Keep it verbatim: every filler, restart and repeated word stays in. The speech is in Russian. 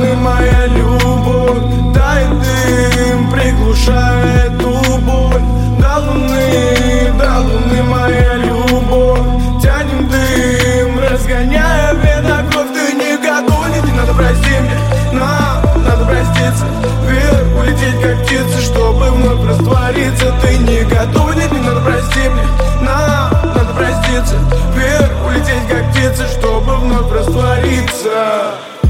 луны моя любовь, тает дым, приглушая эту боль. До луны, до луны моя любовь, тянем дым, разгоняя в венах кровь. Ты не готов, не надо прости мне, но надо проститься. Вверх улететь как птица, чтобы вновь раствориться. Ты не готов, не надо прости мне, но надо проститься. Вверх улететь как птица, чтобы вновь раствориться.